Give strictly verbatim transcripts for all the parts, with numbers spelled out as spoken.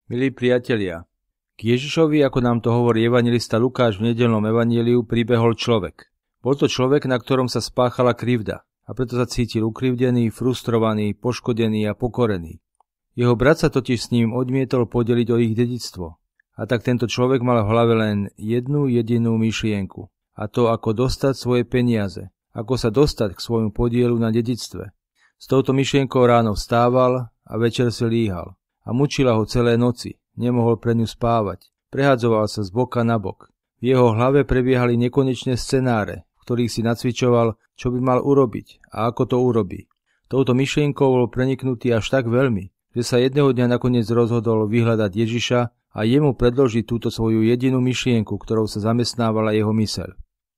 Milí priatelia, k Ježišovi, ako nám to hovorí evanjelista Lukáš v nedeľnom evanjeliu, pribehol človek. Bol to človek, na ktorom sa spáchala krivda, a preto sa cítil ukrivdený, frustrovaný, poškodený a pokorený. Jeho brat sa totiž s ním odmietol podeliť o ich dedičstvo. A tak tento človek mal v hlave len jednu jedinú myšlienku, a to ako dostať svoje peniaze, ako sa dostať k svojmu podielu na dedičstve. S touto myšlienkou ráno vstával a večer si líhal. A mučila ho celé noci, nemohol pre ňu spávať, prehadzoval sa z boka na bok. V jeho hlave prebiehali nekonečné scenáre, v ktorých si nacvičoval, čo by mal urobiť a ako to urobí. Touto myšlienkou bol preniknutý až tak veľmi, že sa jedného dňa nakoniec rozhodol vyhľadať Ježiša a jemu predložiť túto svoju jedinú myšlienku, ktorou sa zamestnávala jeho myseľ.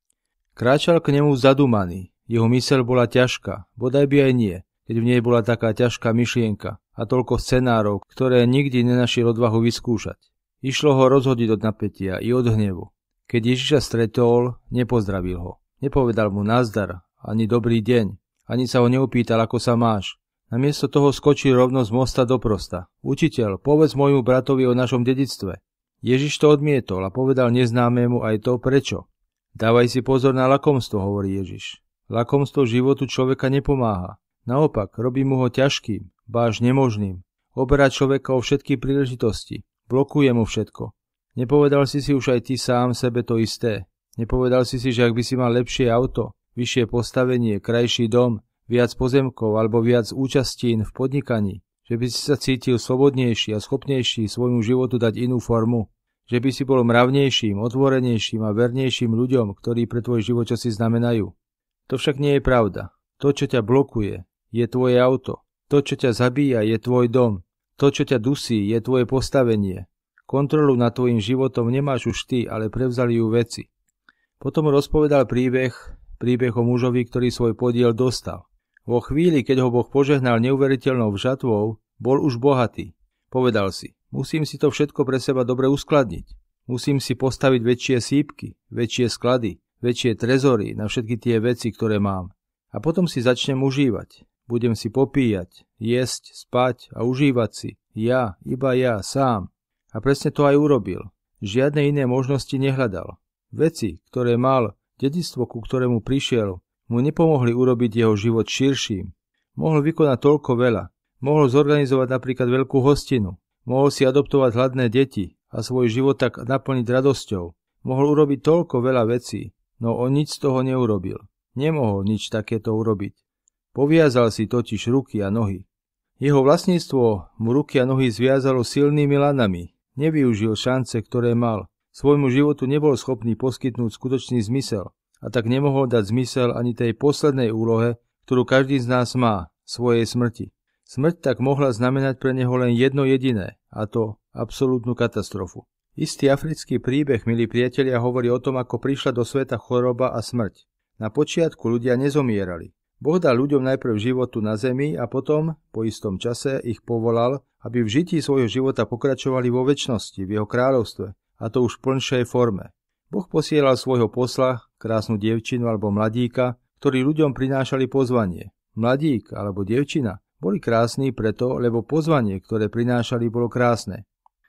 Kráčal k nemu zadúmaný, jeho myseľ bola ťažká, bodaj by aj nie, keď v nej bola taká ťažká myšlienka a toľko scenárov, ktoré nikdy nenašiel odvahu vyskúšať. Išlo ho rozhodiť od napätia i od hnevu. Keď Ježiša stretol, nepozdravil ho. Nepovedal mu nazdar, ani dobrý deň, ani sa ho neopýtal, ako sa máš. Namiesto toho skočil rovno z mosta do prosta. Učiteľ, povedz môjmu bratovi o našom dedičstve. Ježiš to odmietol a povedal neznámemu aj to prečo. Dávaj si pozor na lakomstvo, hovorí Ježiš. Lakomstvo životu človeka nepomáha. Naopak, robí mu ho ťažkým, ba až nemožným. Oberá človeka o všetky príležitosti. Blokuje mu všetko. Nepovedal si si už aj ty sám sebe to isté. Nepovedal si si, že ak by si mal lepšie auto, vyššie postavenie, krajší dom, viac pozemkov alebo viac účastín v podnikaní, že by si sa cítil slobodnejší a schopnejší svojmu životu dať inú formu, že by si bol mravnejším, otvorenejším a vernejším ľuďom, ktorí pre tvoj život čosi znamenajú. To však nie je pravda. To, čo ťa blokuje, je tvoje auto. To, čo ťa zabíja, je tvoj dom. To, čo ťa dusí, je tvoje postavenie. Kontrolu nad tvojim životom nemáš už ty, ale prevzali ju veci. Potom rozpovedal príbeh, príbeh o mužovi, ktorý svoj podiel dostal. Vo chvíli, keď ho Boh požehnal neuveriteľnou žatvou, bol už bohatý. Povedal si, musím si to všetko pre seba dobre uskladniť. Musím si postaviť väčšie sípky, väčšie sklady, väčšie trezory na všetky tie veci, ktoré mám. A potom si začnem užívať. Budem si popíjať, jesť, spať a užívať si. Ja, iba ja, sám. A presne to aj urobil. Žiadne iné možnosti nehľadal. Veci, ktoré mal, dedičstvo, ku ktorému prišiel, mu nepomohli urobiť jeho život širším. Mohol vykonať toľko veľa. Mohol zorganizovať napríklad veľkú hostinu. Mohol si adoptovať hladné deti a svoj život tak naplniť radosťou. Mohol urobiť toľko veľa vecí, no on nič z toho neurobil. Nemohol nič takéto urobiť. Poviazal si totiž ruky a nohy. Jeho vlastníctvo mu ruky a nohy zviazalo silnými lanami. Nevyužil šance, ktoré mal. Svojmu životu nebol schopný poskytnúť skutočný zmysel a tak nemohol dať zmysel ani tej poslednej úlohe, ktorú každý z nás má, svojej smrti. Smrť tak mohla znamenať pre neho len jedno jediné, a to absolútnu katastrofu. Istý africký príbeh, milí priatelia, hovorí o tom, ako prišla do sveta choroba a smrť. Na počiatku ľudia nezomierali. Boh dal ľuďom najprv životu na zemi a potom, po istom čase, ich povolal, aby v žití svojho života pokračovali vo večnosti, v jeho kráľovstve, a to už v plnšej forme. Boh posielal svojho posla, krásnu dievčinu alebo mladíka, ktorí ľuďom prinášali pozvanie. Mladík alebo dievčina boli krásni preto, lebo pozvanie, ktoré prinášali, bolo krásne.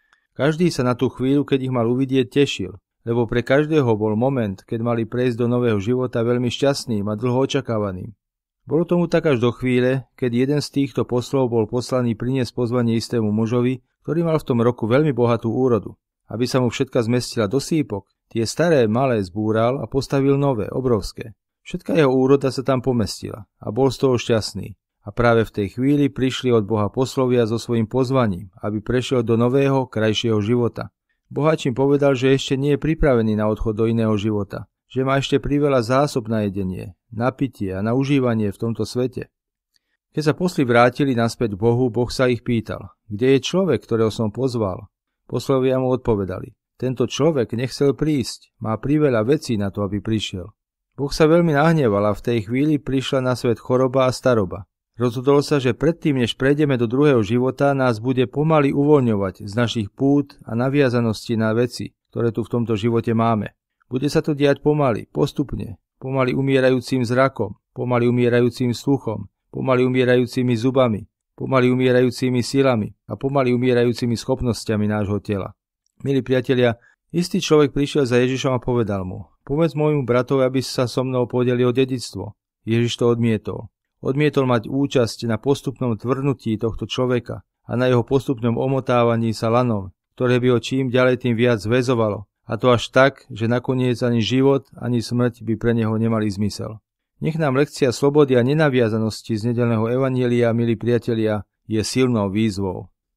Každý sa na tú chvíľu, keď ich mal uvidieť, tešil, lebo pre každého bol moment, keď mali prejsť do nového života veľmi šťastným a dlho očakávaným. Bolo tomu tak až do chvíle, keď jeden z týchto poslov bol poslaný priniesť pozvanie istému mužovi, ktorý mal v tom roku veľmi bohatú úrodu. Aby sa mu všetka zmestila do sípok, tie staré malé zbúral a postavil nové, obrovské. Všetka jeho úroda sa tam pomestila a bol z toho šťastný. A práve v tej chvíli prišli od Boha poslovia so svojím pozvaním, aby prešiel do nového, krajšieho života. Boháč im povedal, že ešte nie je pripravený na odchod do iného života, že má ešte priveľa zásob na jedenie, na pitie a na užívanie v tomto svete. Keď sa posli vrátili naspäť k Bohu, Boh sa ich pýtal, kde je človek, ktorého som pozval? Poslovia mu odpovedali, tento človek nechcel prísť, má priveľa vecí na to, aby prišiel. Boh sa veľmi nahneval a v tej chvíli prišla na svet choroba a staroba. Rozhodol sa, že predtým, než prejdeme do druhého života, nás bude pomaly uvoľňovať z našich pút a naviazaností na veci, ktoré tu v tomto živote máme. Bude sa to diať pomaly, postupne, pomaly umierajúcim zrakom, pomaly umierajúcim sluchom, pomaly umierajúcimi zubami, pomaly umierajúcimi silami a pomaly umierajúcimi schopnosťami nášho tela. Milí priatelia, istý človek prišiel za Ježišom a povedal mu: povedz môjmu bratovi, aby sa so mnou podelil o dedičstvo. Ježiš to odmietol. Odmietol mať účasť na postupnom tvrdnutí tohto človeka a na jeho postupnom omotávaní sa lanom, ktoré by ho čím ďalej tým viac zväzovalo. A to až tak, že nakoniec ani život, ani smrť by pre neho nemali zmysel. Nech nám lekcia slobody a nenaviazanosti z nedeľného evanjelia, milí priatelia, je silnou výzvou.